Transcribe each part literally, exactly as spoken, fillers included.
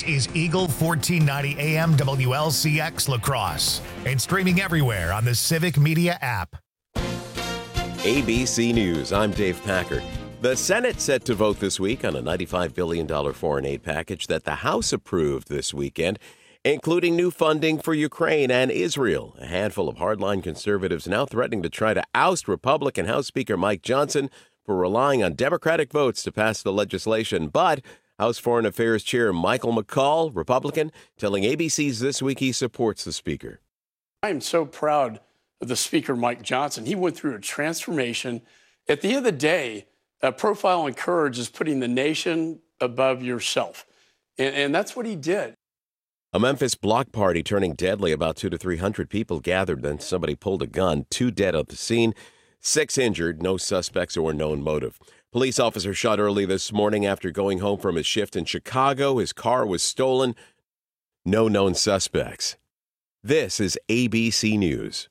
This is Eagle fourteen ninety A M W L C X La Crosse and streaming everywhere on the Civic Media app. A B C News, I'm Dave Packer. The Senate set to vote this week on a ninety-five billion dollars foreign aid package that the House approved this weekend, including new funding for Ukraine and Israel. A handful of hardline conservatives now threatening to try to oust Republican House Speaker Mike Johnson for relying on Democratic votes to pass the legislation. But House Foreign Affairs Chair Michael McCaul, Republican, telling A B C's This Week he supports the Speaker. I am so proud of the Speaker, Mike Johnson. He went through a transformation. At the end of the day, uh, Profile and Courage is putting the nation above yourself. And, and that's what he did. A Memphis block party turning deadly. About two to three hundred people gathered. Then somebody pulled a gun. Two dead at the scene. Six injured. No suspects or known motive. Police officer shot early this morning after going home from his shift in Chicago. His car was stolen. No known suspects. This is A B C News.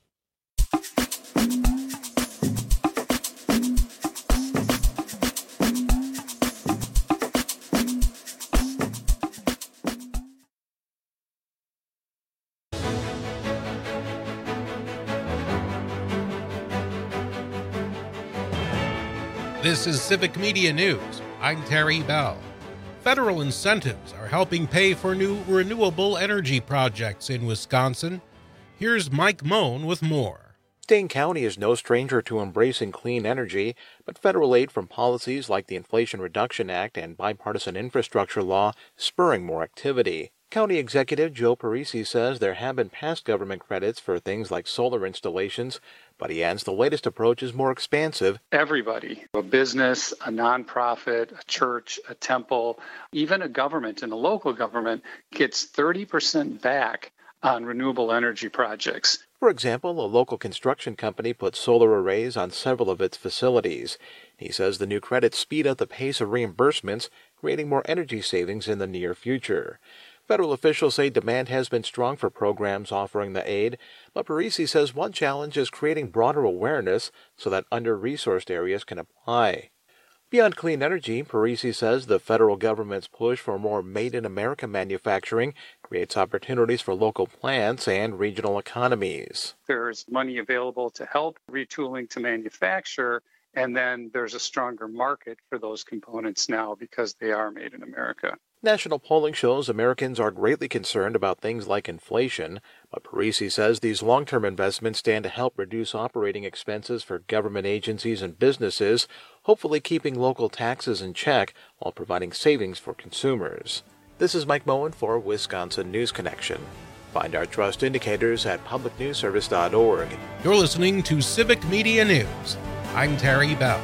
This is Civic Media News. I'm Terry Bell. Federal incentives are helping pay for new renewable energy projects in Wisconsin. Here's Mike Moan with more. Dane County is no stranger to embracing clean energy, but federal aid from policies like the Inflation Reduction Act and bipartisan infrastructure law spurring more activity. County Executive Joe Parisi says there have been past government credits for things like solar installations, but he adds the latest approach is more expansive. Everybody, a business, a nonprofit, a church, a temple, even a government and a local government gets thirty percent back on renewable energy projects. For example, a local construction company put solar arrays on several of its facilities. He says the new credits speed up the pace of reimbursements, creating more energy savings in the near future. Federal officials say demand has been strong for programs offering the aid, but Parisi says one challenge is creating broader awareness so that under-resourced areas can apply. Beyond clean energy, Parisi says the federal government's push for more made-in-America manufacturing creates opportunities for local plants and regional economies. There's money available to help retooling to manufacture, and then there's a stronger market for those components now because they are made in America. National polling shows Americans are greatly concerned about things like inflation, but Parisi says these long-term investments stand to help reduce operating expenses for government agencies and businesses, hopefully keeping local taxes in check while providing savings for consumers. This is Mike Moen for Wisconsin News Connection. Find our trust indicators at public news service dot org. You're listening to Civic Media News. I'm Terry Bell.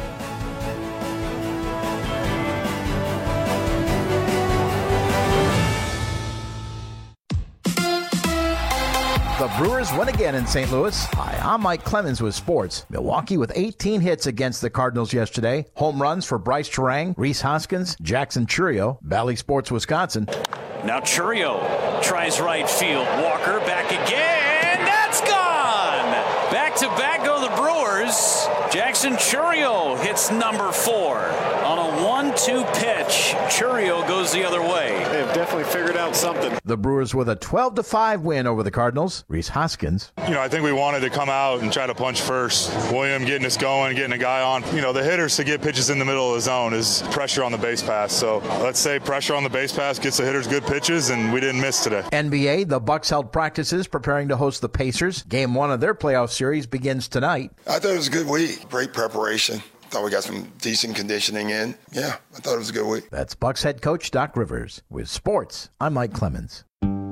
The Brewers win again in Saint Louis. Hi, I'm Mike Clemens with sports. Milwaukee with eighteen hits against the Cardinals yesterday. Home runs for Bryce Terang, Rhys Hoskins, Jackson Chourio. Bally Sports Wisconsin. Now Chourio tries right field. Walker back again. That's gone. Back to back go the Brewers. Jackson Chourio hits number four on a one two pitch. Chourio goes the other way. They've definitely figured out something. The Brewers with a twelve to five win over the Cardinals. Rhys Hoskins. You know, I think we wanted to come out and try to punch first. William getting us going, getting a guy on. You know, the hitters to get pitches in the middle of the zone is pressure on the base pass. So let's say pressure on the base pass gets the hitters good pitches, and we didn't miss today. N B A, the Bucks held practices preparing to host the Pacers. Game one of their playoff series begins tonight. I thought it was a good week. Great preparation. Thought we got some decent conditioning in. Yeah, I thought it was a good week. That's Bucks head coach Doc Rivers. With sports, I'm Mike Clemens.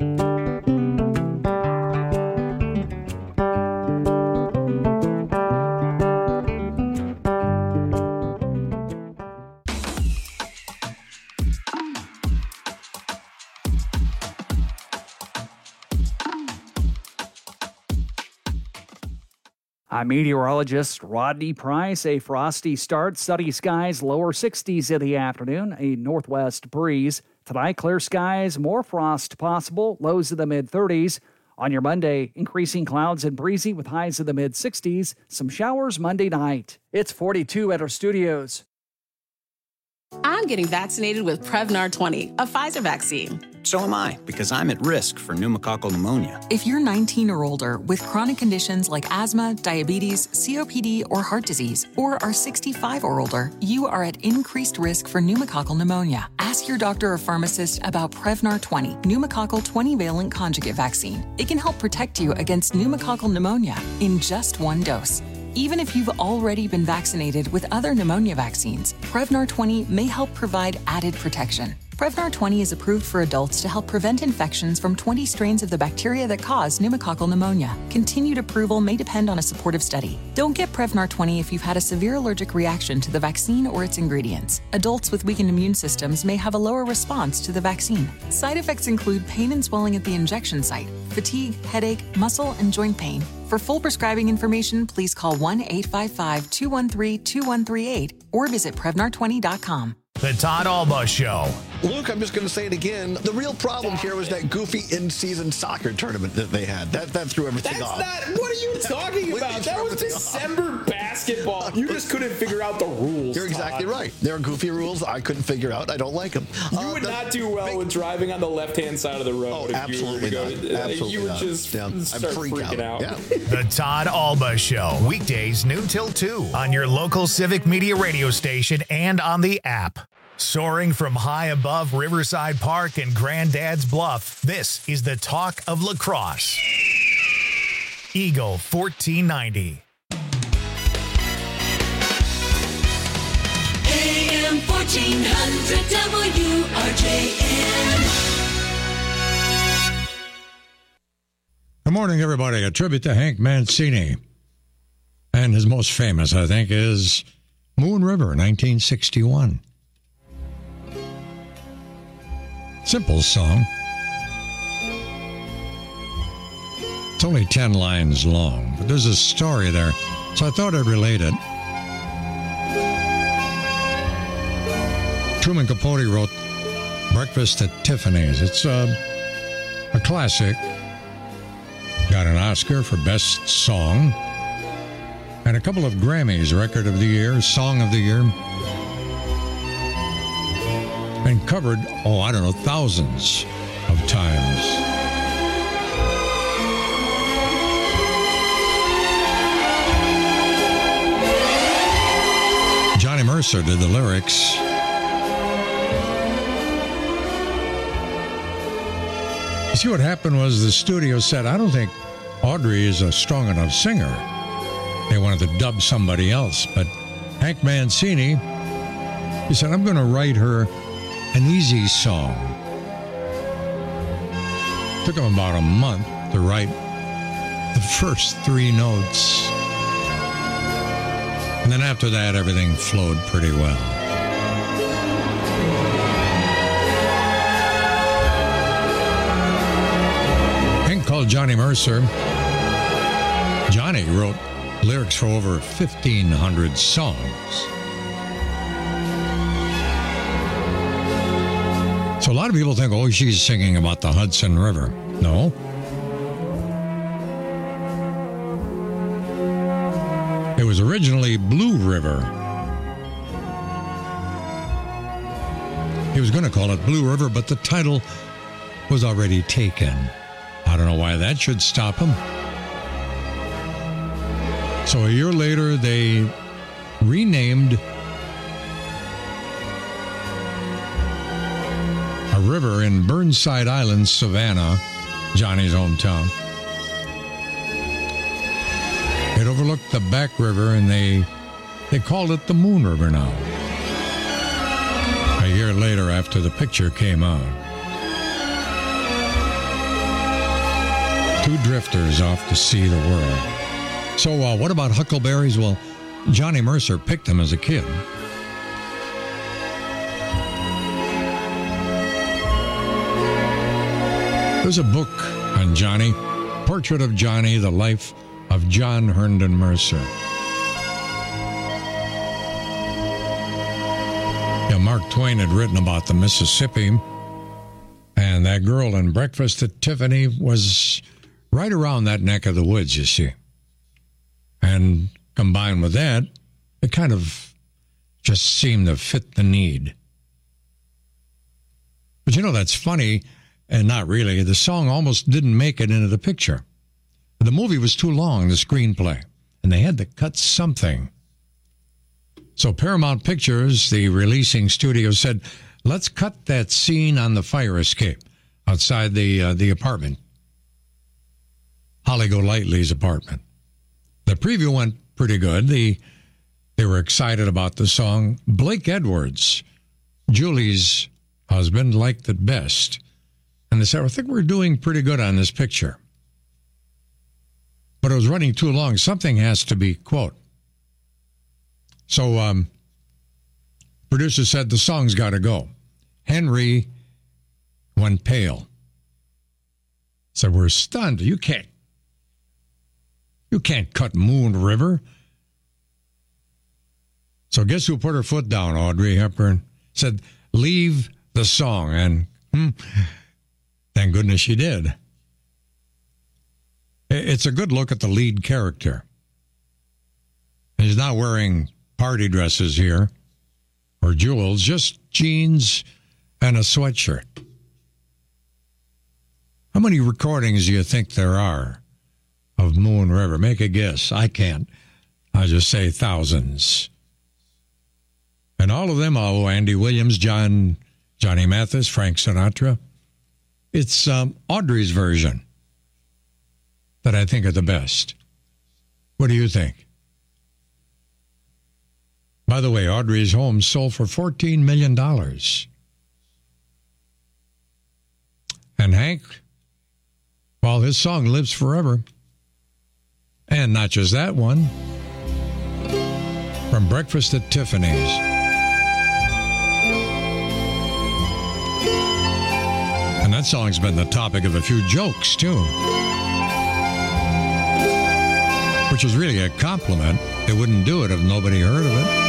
I'm meteorologist Rodney Price. A frosty start, sunny skies, lower sixties in the afternoon, a northwest breeze. Tonight, clear skies, more frost possible, lows in the mid-thirties. On your Monday, increasing clouds and breezy with highs in the mid-sixties. Some showers Monday night. It's forty-two at our studios. I'm getting vaccinated with Prevnar twenty, a Pfizer vaccine. So am I, because I'm at risk for pneumococcal pneumonia. If you're nineteen or older with chronic conditions like asthma, diabetes, C O P D, or heart disease, or are sixty-five or older, you are at increased risk for pneumococcal pneumonia. Ask your doctor or pharmacist about Prevnar twenty, pneumococcal twenty-valent conjugate vaccine. It can help protect you against pneumococcal pneumonia in just one dose. Even if you've already been vaccinated with other pneumonia vaccines, Prevnar twenty may help provide added protection. Prevnar twenty is approved for adults to help prevent infections from twenty strains of the bacteria that cause pneumococcal pneumonia. Continued approval may depend on a supportive study. Don't get Prevnar twenty if you've had a severe allergic reaction to the vaccine or its ingredients. Adults with weakened immune systems may have a lower response to the vaccine. Side effects include pain and swelling at the injection site, fatigue, headache, muscle, and joint pain. For full prescribing information, please call one eight five five, two one three, two one three eight or visit Prevnar twenty dot com. The Todd Alba Show. Luke, I'm just going to say it again. The real problem here was that goofy in-season soccer tournament that they had. That that threw everything That's off. Not, what are you talking about? That was December off. basketball. You just couldn't figure out the rules. You're exactly Todd. right. There are goofy rules I couldn't figure out. I don't like them. You uh, would the, not do well big, with driving on the left-hand side of the road. Oh, if absolutely you were not. to go, Absolutely You would not. just yeah, start freak freaking out. out. Yeah. The Todd Alba Show. Weekdays noon till two on your local Civic Media radio station and on the app. Soaring from high above Riverside Park and Granddad's Bluff, this is the talk of lacrosse. Eagle fourteen ninety. A M fourteen hundred W R J N. Good morning, everybody. A tribute to Hank Mancini. And his most famous, I think, is Moon River, nineteen sixty-one. Simple song. It's only ten lines long, but there's a story there, so I thought I'd relate it. Truman Capote wrote Breakfast at Tiffany's. It's a, a classic. Got an Oscar for Best Song and a couple of Grammys, Record of the Year, Song of the Year. And covered, oh, I don't know, thousands of times. Johnny Mercer did the lyrics. You see, what happened was the studio said, I don't think Audrey is a strong enough singer. They wanted to dub somebody else. But Hank Mancini, he said, I'm going to write her an easy song. Took him about a month to write the first three notes. And then after that, everything flowed pretty well. Hank called Johnny Mercer. Johnny wrote lyrics for over fifteen hundred songs. So a lot of people think, oh, she's singing about the Hudson River. No. It was originally Blue River. He was going to call it Blue River, but the title was already taken. I don't know why that should stop him. So a year later, they renamed a river in Burnside Island, Savannah, Johnny's hometown. It overlooked the Back River, and they they called it the Moon River now. A year later, after the picture came out. Two drifters off to see the world. So uh, what about huckleberries? Well, Johnny Mercer picked them as a kid. There's a book on Johnny, Portrait of Johnny, The Life of John Herndon Mercer. Yeah, Mark Twain had written about the Mississippi, and that girl in Breakfast at Tiffany was right around that neck of the woods, you see. And combined with that, it kind of just seemed to fit the need. But you know, that's funny, and not really. The song almost didn't make it into the picture. The movie was too long, the screenplay, and they had to cut something. So Paramount Pictures, the releasing studio, said, let's cut that scene on the fire escape outside the uh, the apartment, Holly Golightly's apartment. The preview went pretty good. The, they were excited about the song. Blake Edwards, Julie's husband, liked it best. And they said, I think we're doing pretty good on this picture. But it was running too long. Something has to be, quote. So um, producer said the song's got to go. Henry went pale. Said, we're stunned. You can't. You can't cut Moon River. So guess who put her foot down, Audrey Hepburn? Said, leave the song. And hmm, thank goodness she did. It's a good look at the lead character. He's not wearing party dresses here or jewels, just jeans and a sweatshirt. How many recordings do you think there are of Moon River? Make a guess. I can't. I'll just say thousands. And all of them, oh, Andy Williams, John, Johnny Mathis, Frank Sinatra. It's um, Audrey's version that I think are the best. What do you think? By the way, Audrey's home sold for fourteen million dollars. And Hank, well, his song lives forever. And not just that one. From Breakfast at Tiffany's. And that song's been the topic of a few jokes, too. Which is really a compliment. They wouldn't do it if nobody heard of it.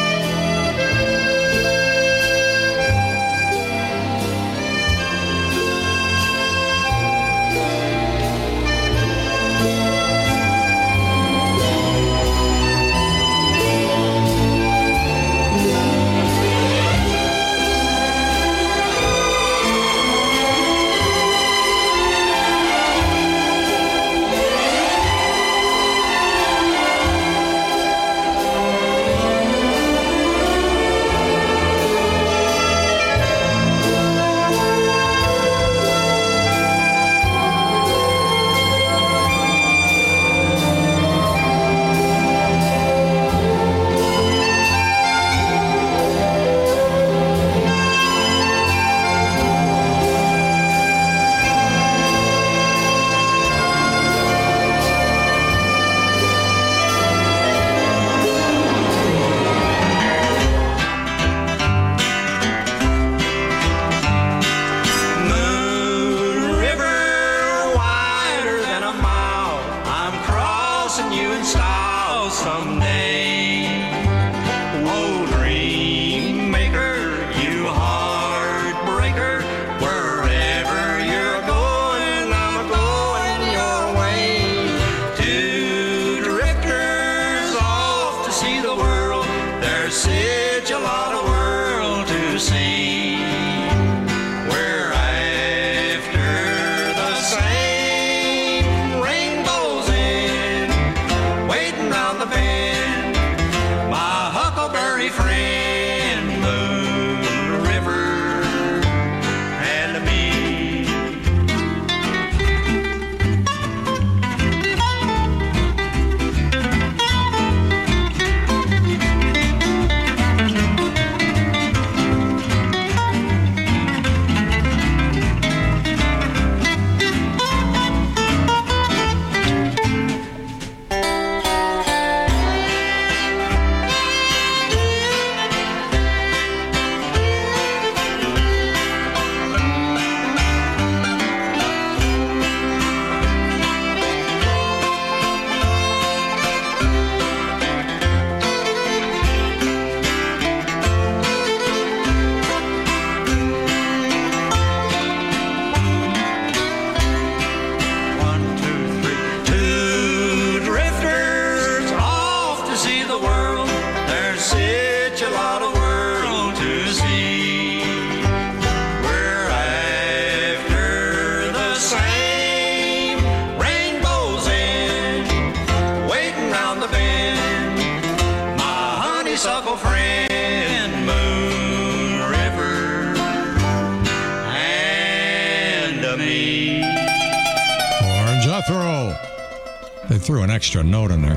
company. Or Jethro. They threw an extra note in there.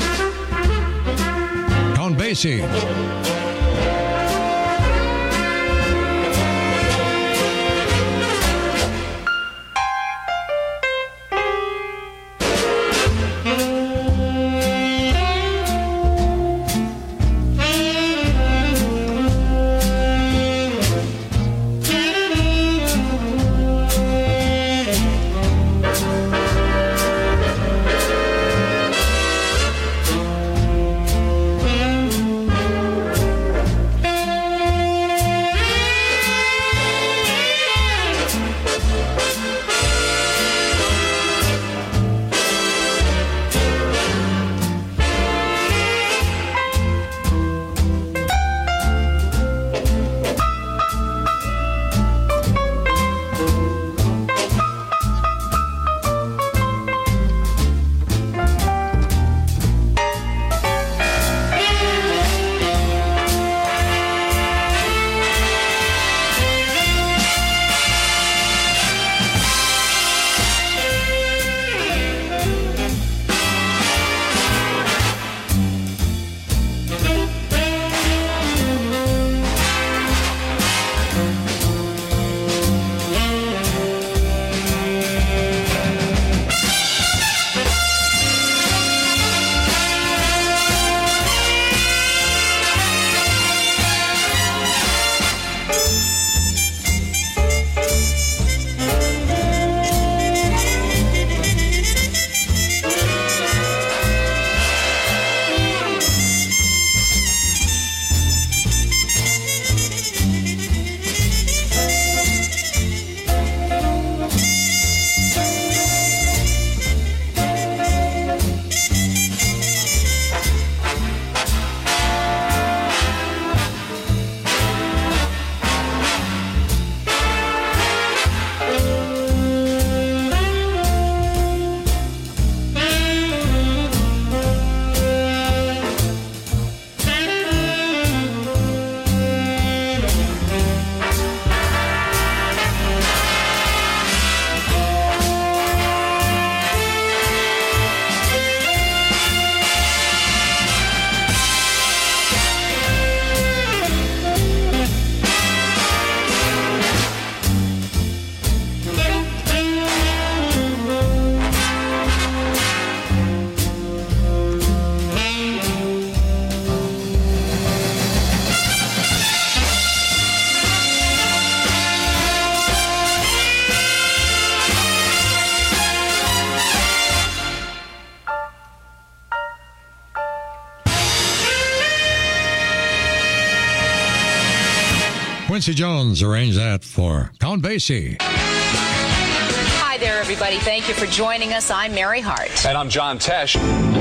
Count Basie. Quincy Jones arranged that for Count Basie. Hi there, everybody. Thank you for joining us. I'm Mary Hart. And I'm John Tesh.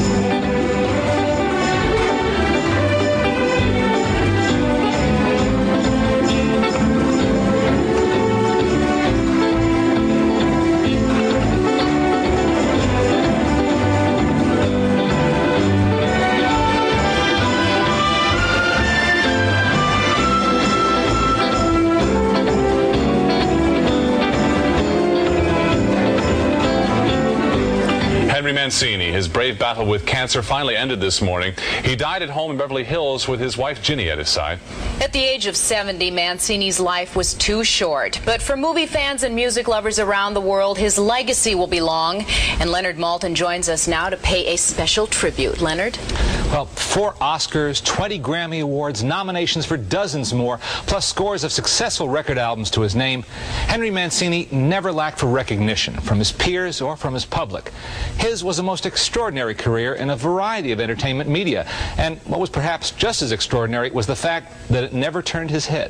Henry Mancini, his brave battle with cancer finally ended this morning. He died at home in Beverly Hills with his wife Ginny at his side. At the age of seventy, Mancini's life was too short. But for movie fans and music lovers around the world, his legacy will be long. And Leonard Maltin joins us now to pay a special tribute. Leonard? Well, four Oscars, twenty Grammy Awards, nominations for dozens more, plus scores of successful record albums to his name. Henry Mancini never lacked for recognition from his peers or from his public. His was a most extraordinary career in a variety of entertainment media. And what was perhaps just as extraordinary was the fact that it never turned his head.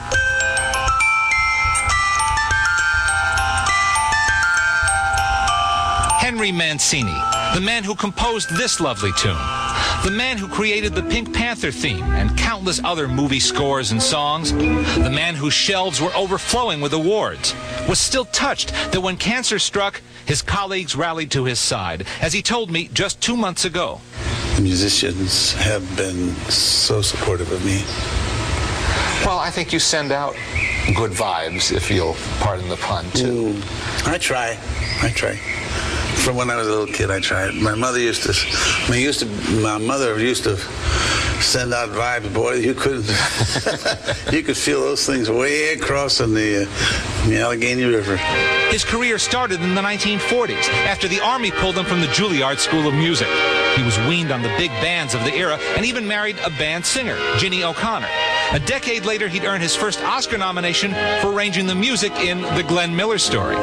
Henry Mancini, the man who composed this lovely tune, the man who created the Pink Panther theme and countless other movie scores and songs, the man whose shelves were overflowing with awards, was still touched that when cancer struck, his colleagues rallied to his side, as he told me just two months ago. The musicians have been so supportive of me. Well, I think you send out good vibes, if you'll pardon the pun, too. Mm, I try. I try. From when I was a little kid, I tried. My mother used to, I mean, used to, my mother used to send out vibes, boy. You couldn't, you could feel those things way across in the, uh, in the Allegheny River. His career started in the nineteen forties, after the Army pulled him from the Juilliard School of Music. He was weaned on the big bands of the era and even married a band singer, Ginny O'Connor. A decade later, he'd earned his first Oscar nomination for arranging the music in The Glenn Miller Story.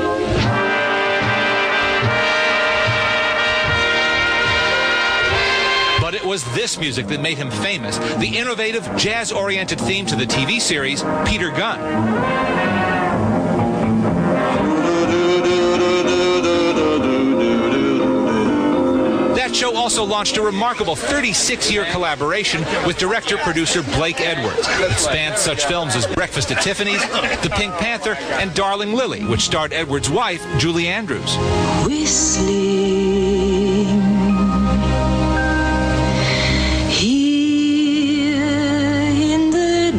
But it was this music that made him famous, the innovative, jazz-oriented theme to the T V series Peter Gunn. That show also launched a remarkable thirty-six-year collaboration with director-producer Blake Edwards. It spanned such films as Breakfast at Tiffany's, The Pink Panther, and Darling Lily, which starred Edwards' wife, Julie Andrews. Whistling here in the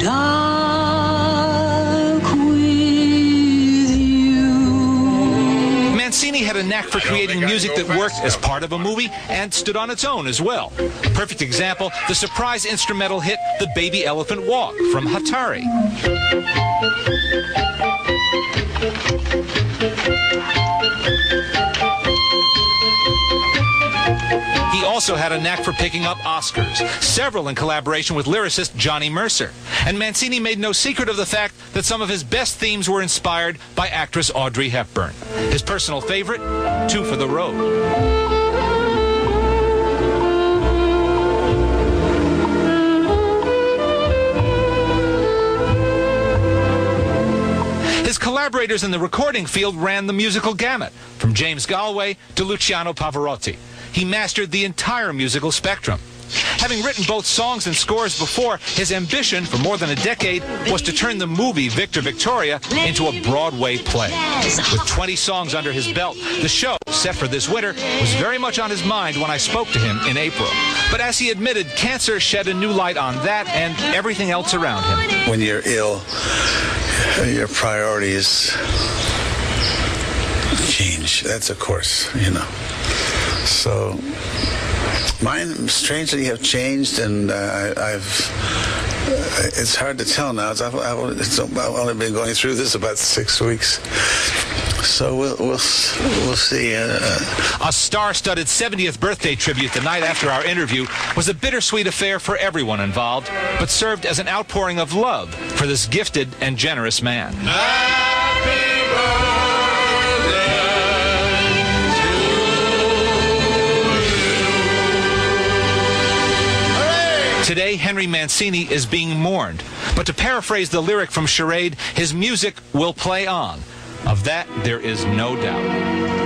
dark with you. Mancini had a knack for creating music that worked as part of a movie and stood on its own as well. Perfect example, the surprise instrumental hit The Baby Elephant Walk from Hatari. He also had a knack for picking up Oscars, several in collaboration with lyricist Johnny Mercer. And Mancini made no secret of the fact that some of his best themes were inspired by actress Audrey Hepburn. His personal favorite, Two for the Road. His collaborators in the recording field ran the musical gamut, from James Galway to Luciano Pavarotti. He mastered the entire musical spectrum. Having written both songs and scores before, his ambition for more than a decade was to turn the movie Victor Victoria into a Broadway play. With twenty songs under his belt, the show, set for this winter, was very much on his mind when I spoke to him in April. But as he admitted, cancer shed a new light on that and everything else around him. When you're ill, your priorities change. That's a course, you know. So mine strangely have changed, and uh, I, I've uh, it's hard to tell now. It's, I've, I've, it's, I've only been going through this about six weeks, so we'll we'll, we'll see. Uh, a star-studded seventieth birthday tribute the night after our interview was a bittersweet affair for everyone involved, but served as an outpouring of love for this gifted and generous man. Happy birthday. Today, Henry Mancini is being mourned. But to paraphrase the lyric from Charade, his music will play on. Of that, there is no doubt.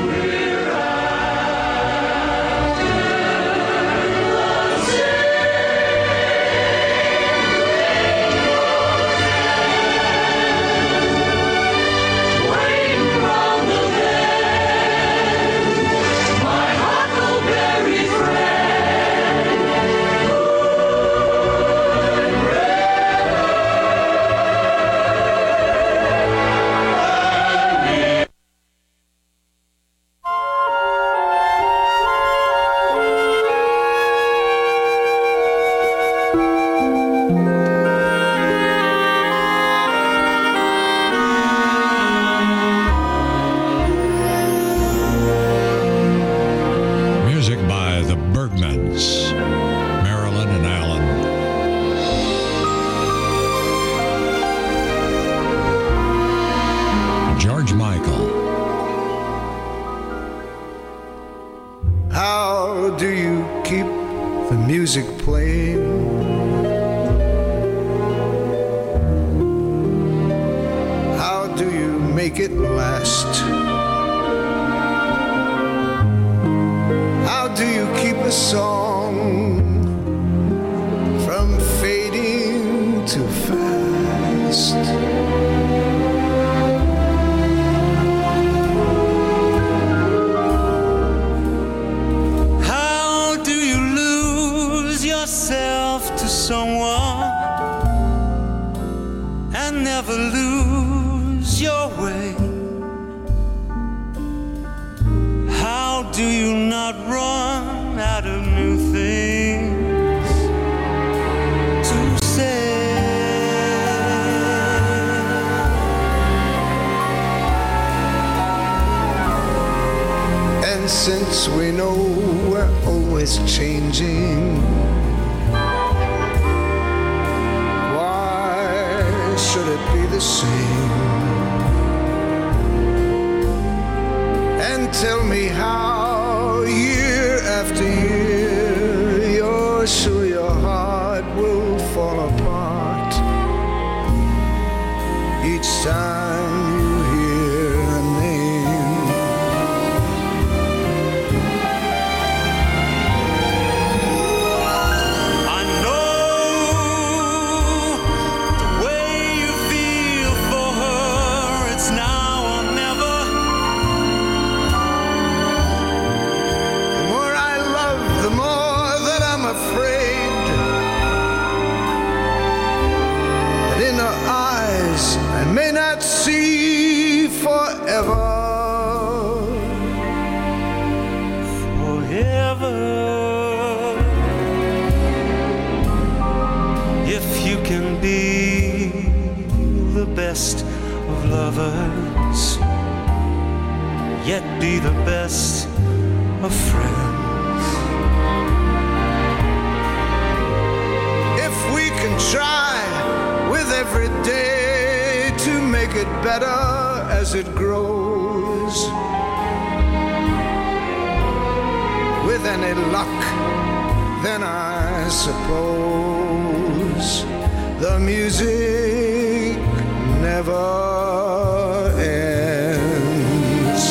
do you not run out of new things to say? And since we know we're always changing, why should it be the same? And tell me how, year after year, you're sure your heart will fall apart each time you hear a name. I know the way you feel for her, it's now or never. The more I love, the more that I'm afraid that in her eyes I may not see forever. Forever. If you can be the best of lovers, yet be the best of friends. If we can try with every day to make it better as it grows, with any luck, then I suppose the music never ends.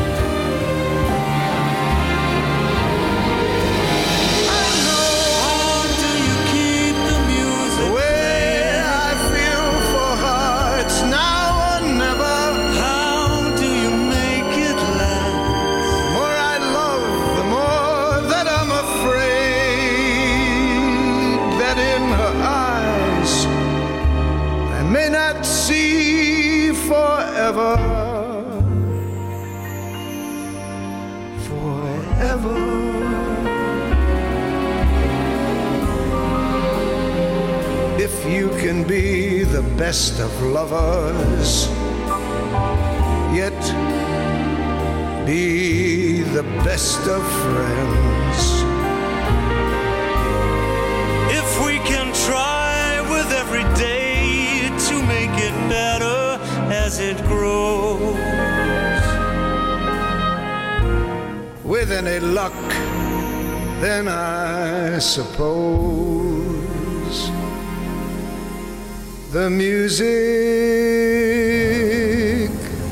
How do you keep the music? The way I feel for her, it's now or never. How do you make it last? The more I love, the more that I'm afraid that in her eyes I may not see forever. Forever. If you can be the best of lovers, yet be the best of friends. If we can try with every day to make it better as it grows, With any luck, then I suppose the music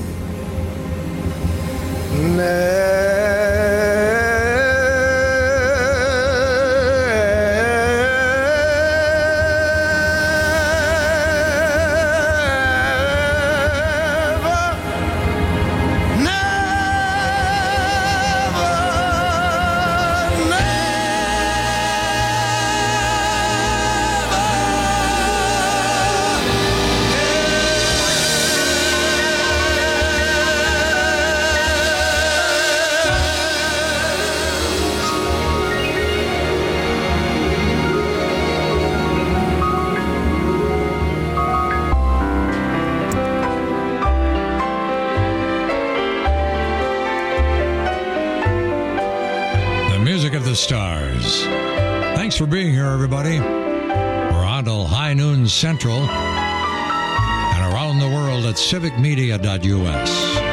Stars. Thanks for being here, everybody. We're on till high noon central and around the world at civic media dot U S.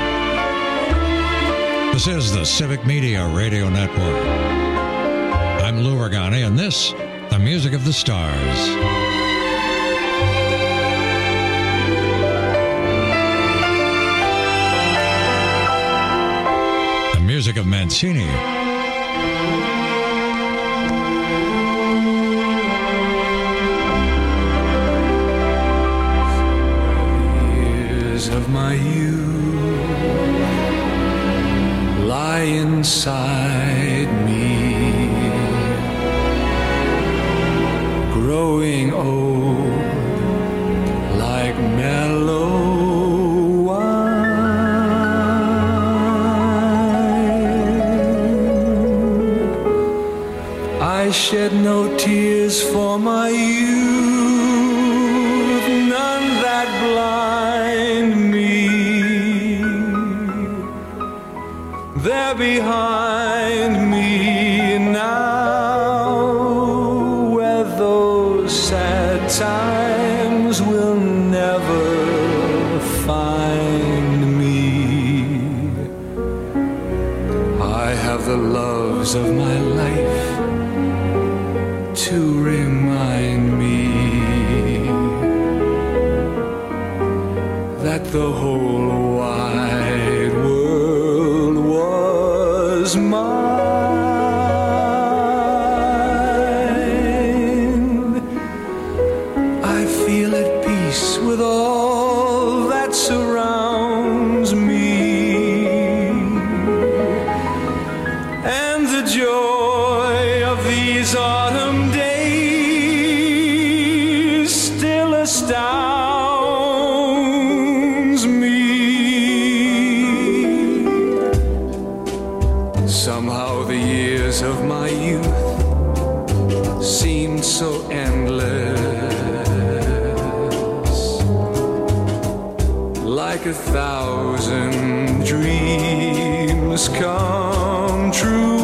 This is the Civic Media Radio Network. I'm Lou Ragani, and this, the music of the stars. The music of Mancini. of my youth lie inside me, growing old like mellow wine. I shed no tears for my youth, none that blind me. They're behind me now, where those sad times will never find me. I have the loves of my life to remind me that the whole wide world was mine. I feel at peace with all that surrounds me, and the joy of these autumn days still astounds me. Somehow the years of my youth seemed so endless, like a thousand dreams come true.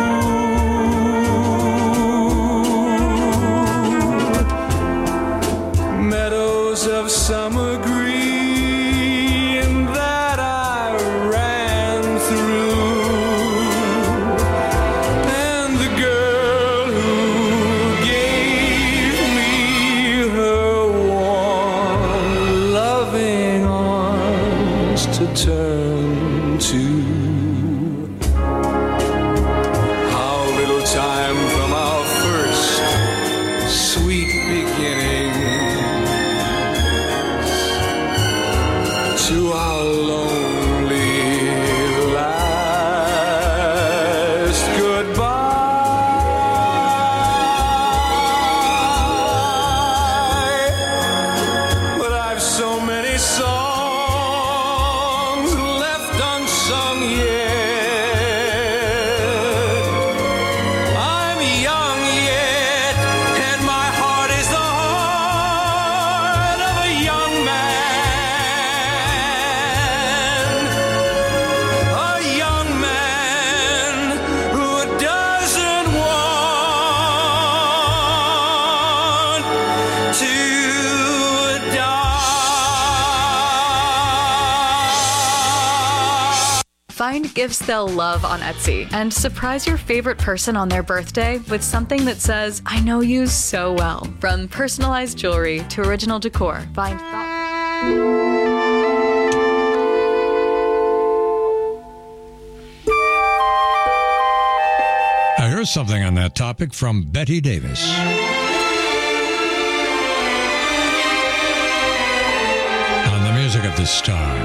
Meadows of summer green that I ran through, and the girl who gave me her warm, loving arms to turn to. How little time from our first sweet beginnings to our lonely last goodbye. But I've so many songs left unsung yet. I'm young yet, and my heart is the heart of a young man. A young man who doesn't want to die. Find gifts they'll love on Etsy and surprise your favorite person on their birthday with something that says, I know you so well. From personalized jewelry to original decor, find Now, here's something on that topic from Betty Davis. On the music of the star.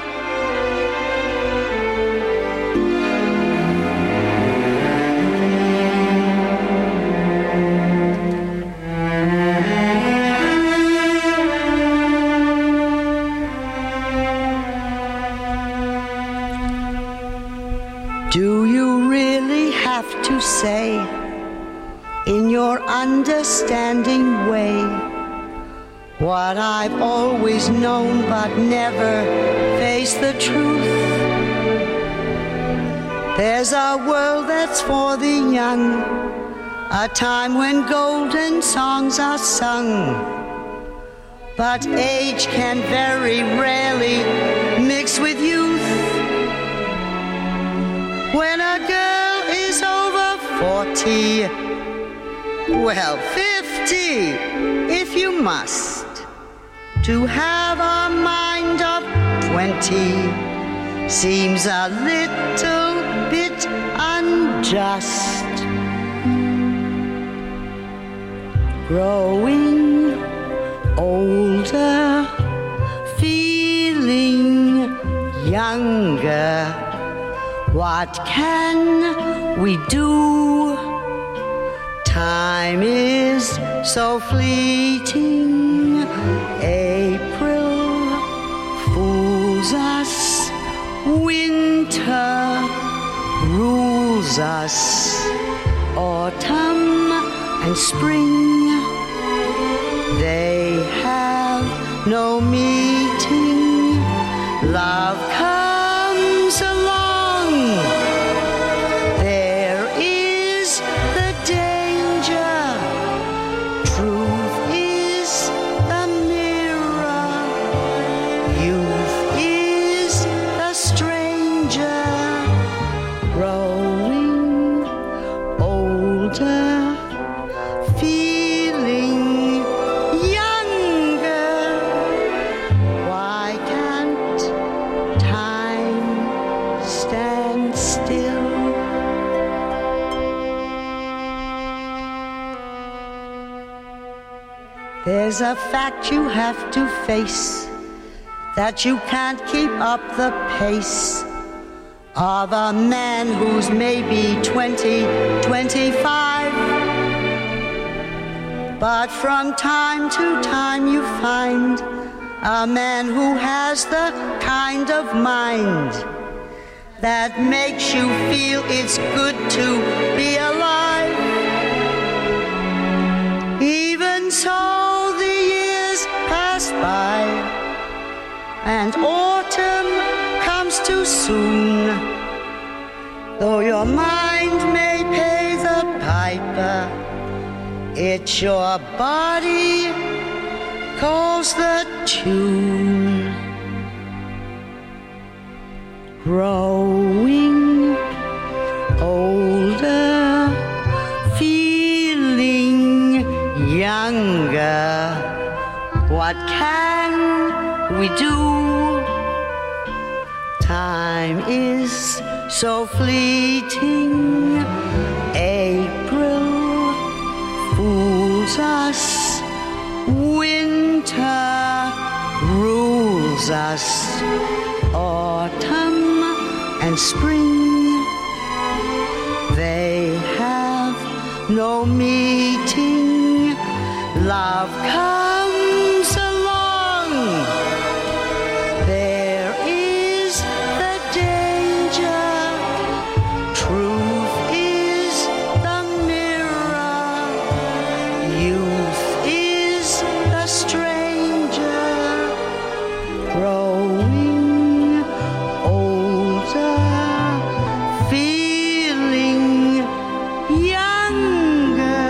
Do you really have to say, in your understanding way, what I've always known but never faced the truth? There's a world that's for the young, a time when golden songs are sung, but age can very rarely mix with youth. When a girl is over forty, well, fifty, if you must, to have a mind of twenty seems a little bit unjust. Growing older, feeling younger, what can we do? Time is so fleeting. April fools us. Winter rules us. autumn and spring, they have no meeting. Love comes along. There is the danger. Truth is the mirror. Youth is the stranger. Growing older, feeling younger. Why can't time stand still? There's a fact you have to face, that you can't keep up the pace of a man who's maybe twenty, twenty-five. But from time to time you find a man who has the kind of mind that makes you feel it's good to be alive. Even so, the years pass by, and autumn comes too soon. Though your mind may pay the piper, it's your body calls the tune. Growing older, feeling younger. What can we do? Time is so fleeting. April fools us. Winter rules us. Autumn and spring, they have no meeting. Love comes along. There is the danger. Truth is the mirror. Youth is the stranger. Growing older, feeling younger.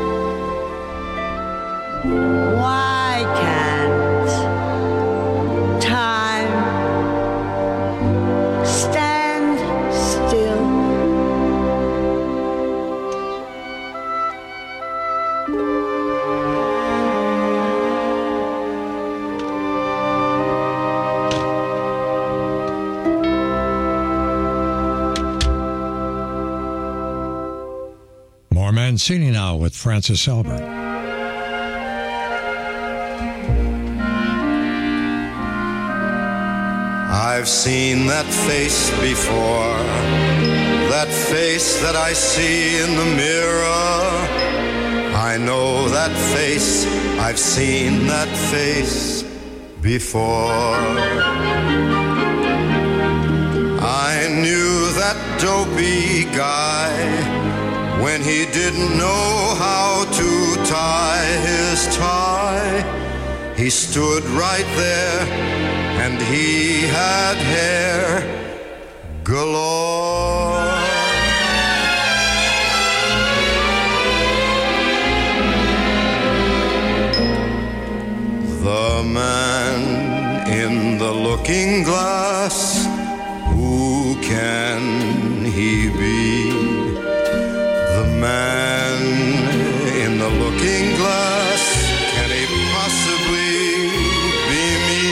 Why can't time stand still? More Mancini now with Francis Albert. I've seen that face before, that face that I see in the mirror. I know that face, I've seen that face before. I knew that dopey guy when he didn't know how to tie his tie. He stood right there and he had hair galore. The man in the looking glass, who can he be? The man in the looking glass, can he possibly be me?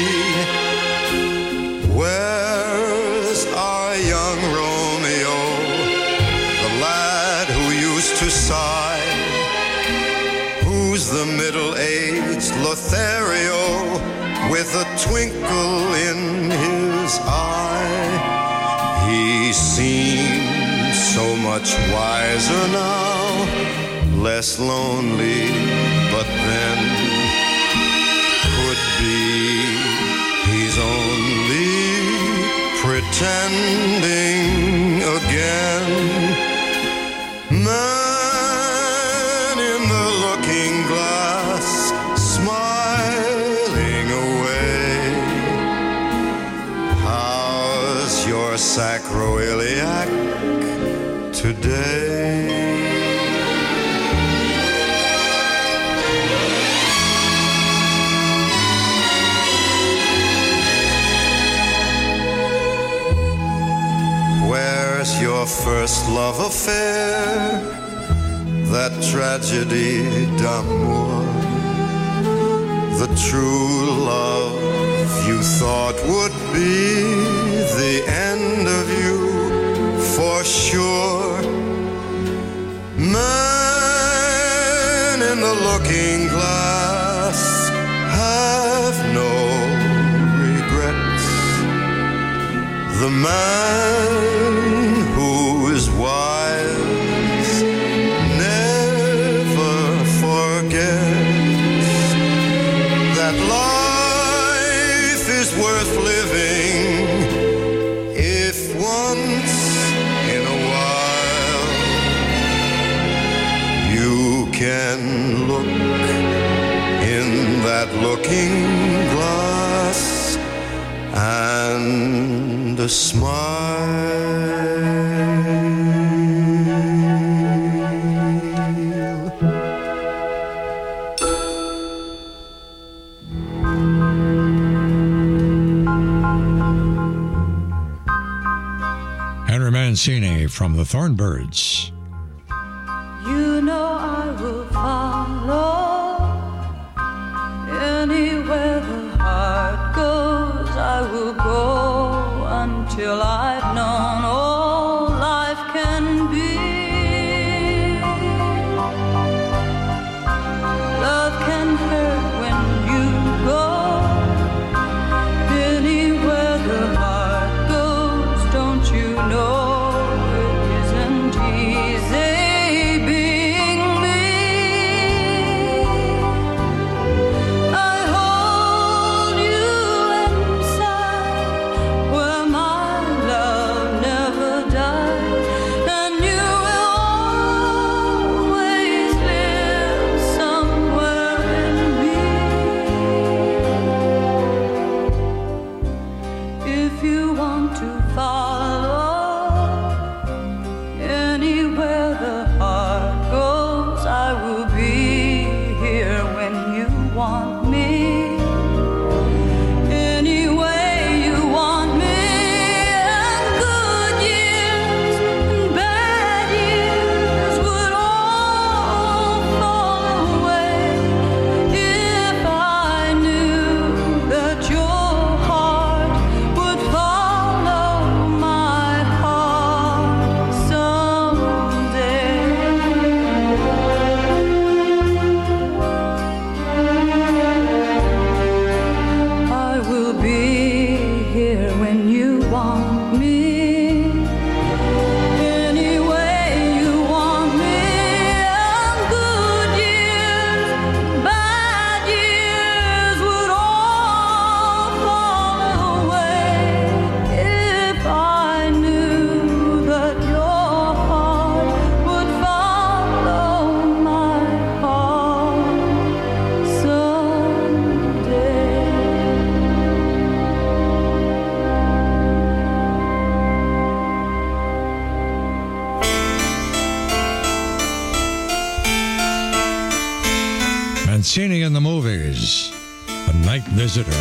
Where's our young Romeo, the lad who used to sigh? Who's the middle-aged Lothario with a twinkle in his eye? He seems so much wiser now, less lonely, but then could be he's only pretending again. Man, Quailiac today. Where's your first love affair? That tragedy d'amour, the true love you thought would be the end of you for sure. Man in the looking glass have no regrets. The man who is wise never forgets that life is worth living if once in a while you can look in that looking glass and a smile. Henry Mancini from the Thornbirds. You know I will follow anywhere the heart goes. I will go until I've known all life can be. Love can hurt when you go. Anywhere the heart goes, don't you know it isn't easy being me. I hold you inside where my love never died, and you will always live somewhere in me. If you want to follow anywhere the heart goes, I will be here when you want me. Any way you want me, and good years and bad years would all fall away if I knew that your heart would follow my heart someday. I will be here when you want me. Any way you want me, and good years, bad years would all fall away if I knew that your heart would follow my heart someday. Mancini in the movies, The Night Visitor.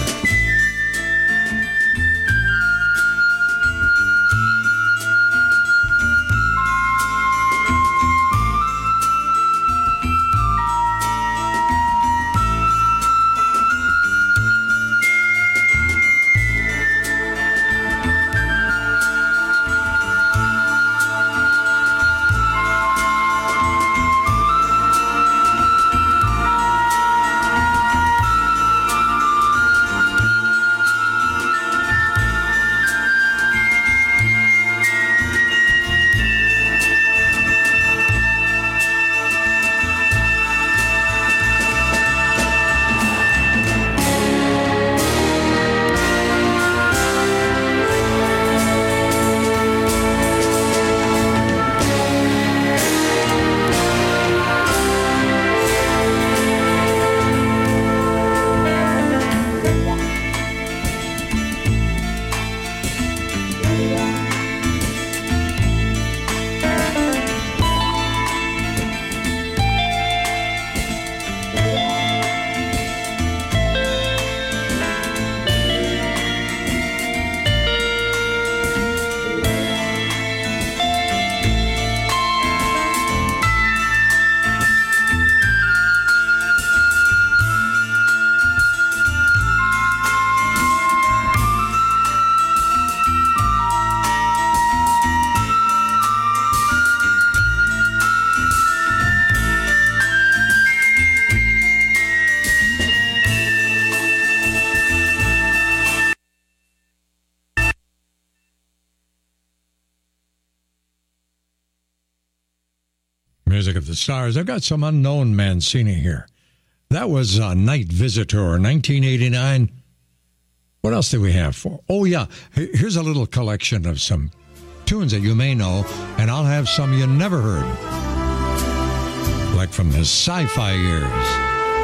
Music of the Stars. I've got some unknown Mancini here. That was uh, Night Visitor, nineteen eighty-nine. What else did we have for? Oh, yeah. Here's a little collection of some tunes that you may know, and I'll have some you never heard. Like from the sci-fi years.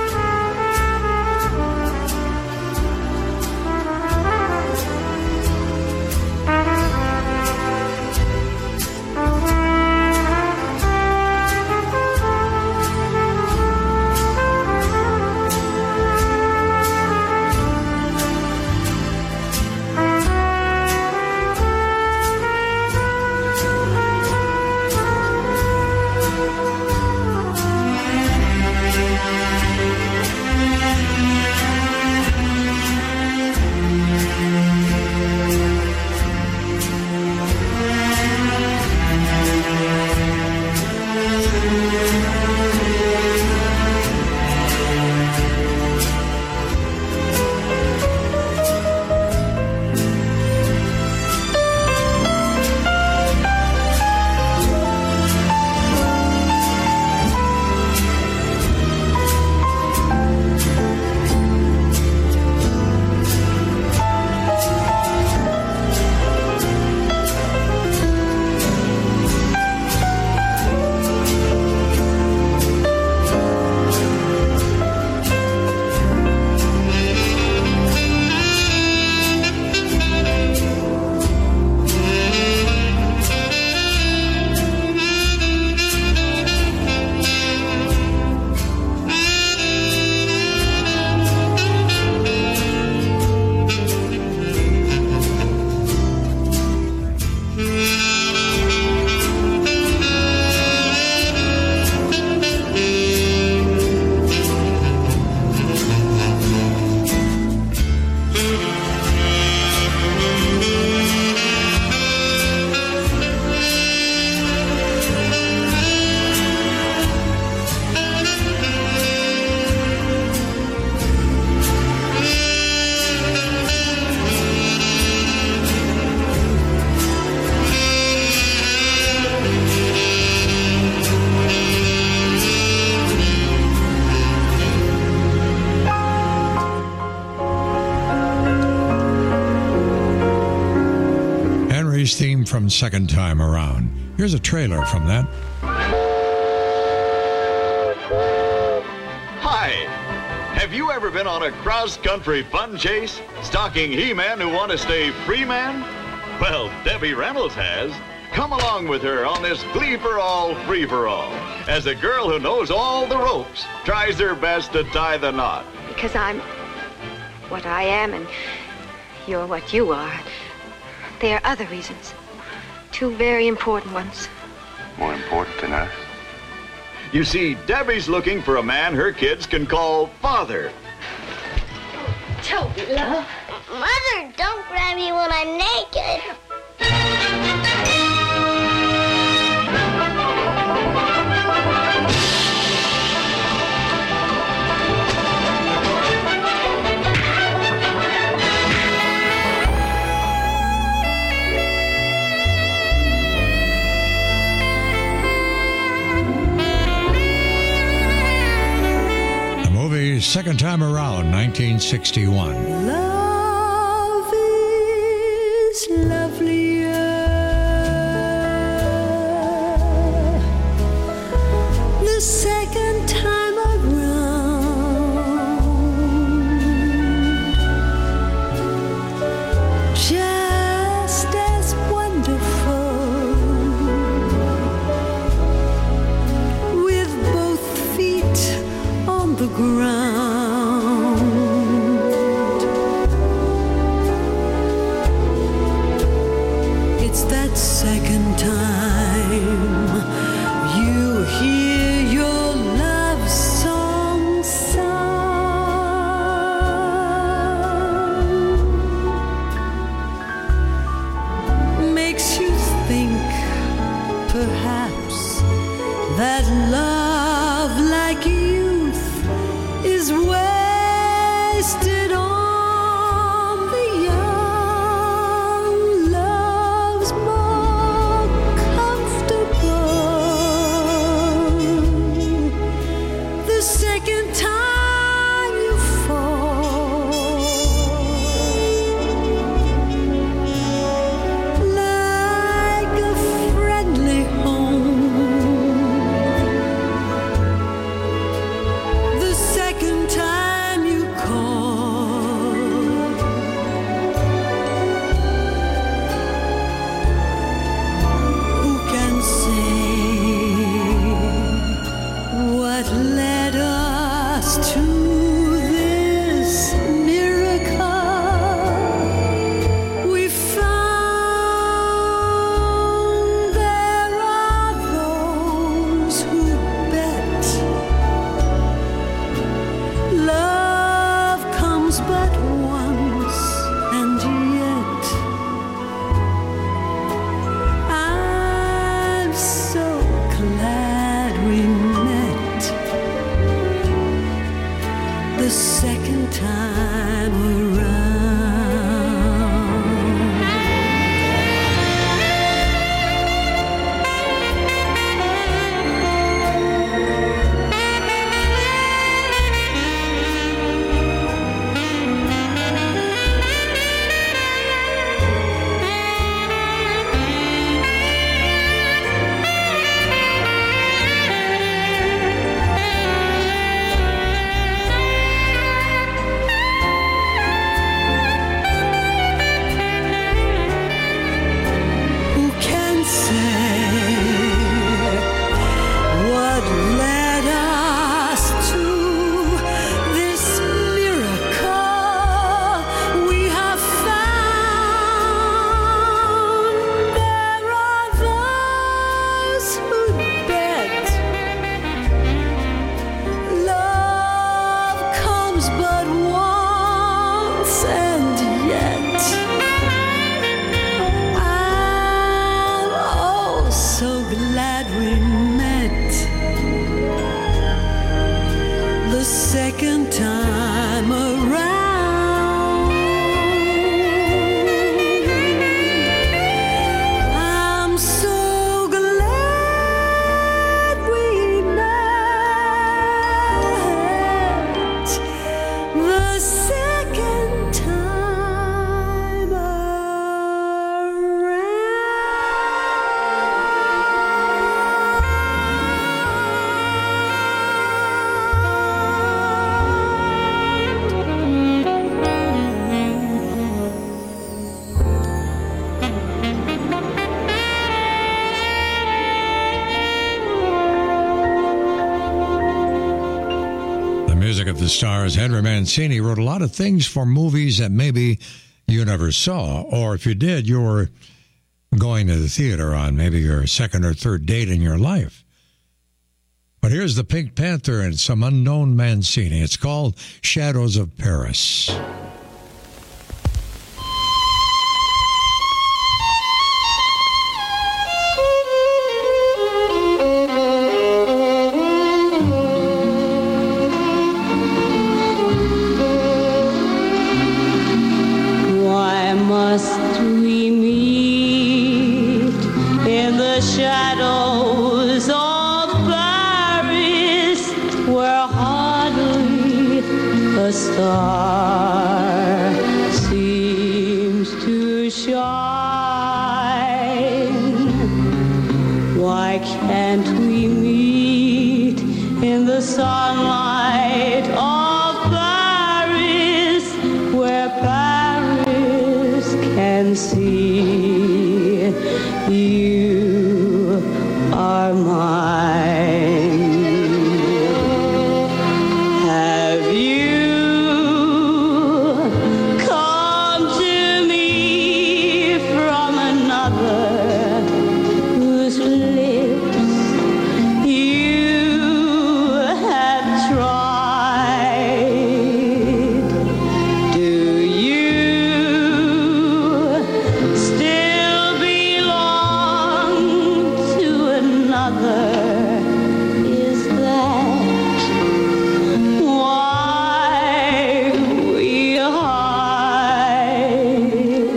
Theme from Second Time Around. Here's a trailer from that. Hi! Have you ever been on a cross-country fun chase, stalking he-men who want to stay free man? Well, Debbie Reynolds has. Come along with her on this glee-for-all, free-for-all, as a girl who knows all the ropes tries her best to tie the knot. Because I'm what I am and you're what you are. There are other reasons. Two very important ones. More important than us? You see, Debbie's looking for a man her kids can call father. Toby, love. Mother, don't grab me when I'm naked. Second Time Around, nineteen sixty-one. Love is lovelier the second time around, just as wonderful, with both feet on the ground. Second time you hear your love song sung, makes you think perhaps that love like youth is wasted on the young. Love's more comfortable glad we met the second time around. I'm so glad we met the second time around. The music of the stars. Henry Mancini wrote a lot of things for movies that maybe you never saw, or if you did, you were going to the theater on maybe your second or third date in your life. But here's the Pink Panther and some unknown Mancini. It's called Shadows of Paris. Why must we meet in the shadows of Paris, where hardly a star seems to shine? Why can't we meet in the sunlight of Paris, where Paris can see you are mine? Have you come to me from another whose lips you have tried? Do you still belong to another? Is that why we hide?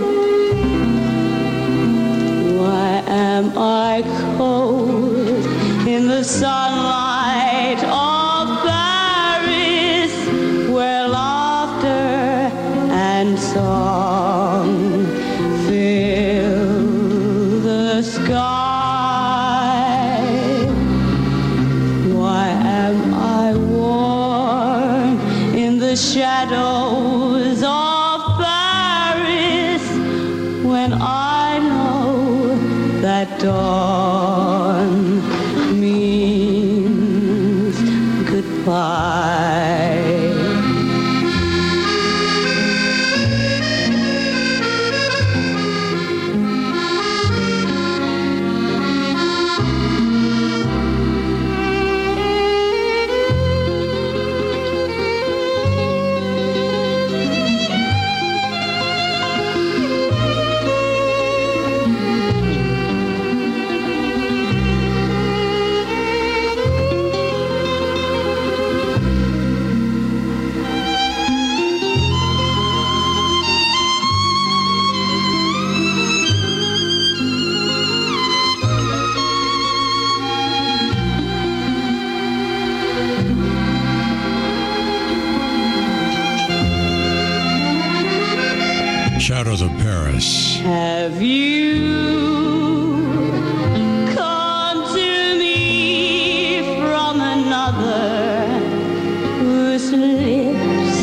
Why am I cold in the sunlight of Paris, where laughter and song fill the sky? Why am I warm in the shadows of Paris, when I know that dawn means goodbye? Shadows of Paris. Have you come to me from another whose lips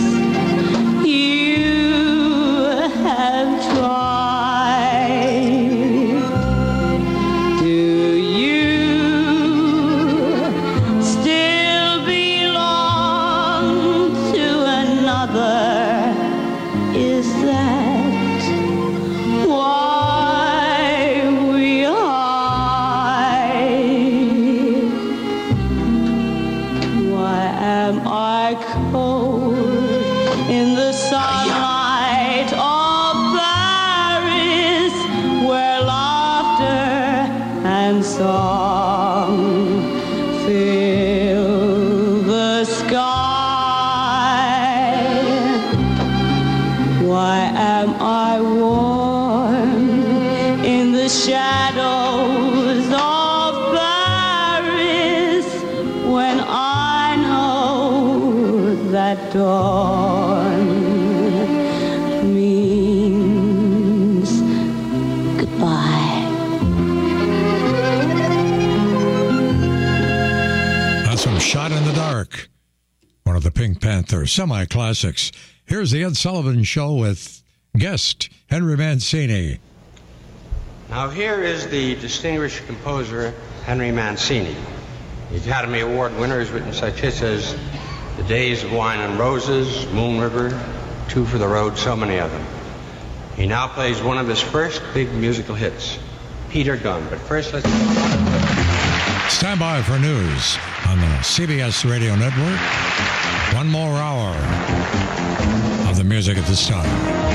you have tried? Do you still belong to another? Is that why and song fill the sky. Why am I warm in the shadows of Paris when I know that dawn means goodbye? That's some Shot in the Dark, one of the Pink Panther semi-classics. Here's the Ed Sullivan Show with guest Henry Mancini. Now here is the distinguished composer Henry Mancini. The Academy Award winner has written such hits as The Days of Wine and Roses, Moon River, Two for the Road, so many of them. He now plays one of his first big musical hits, Peter Gunn. But first, let's... Stand by for news on the C B S Radio Network. One more hour of the music at this time.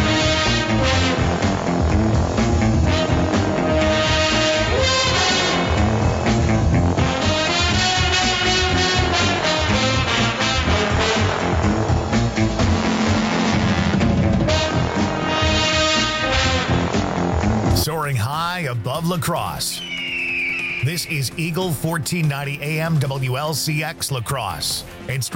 Soaring high above La Crosse. This is Eagle fourteen ninety A M W L C X La Crosse. It's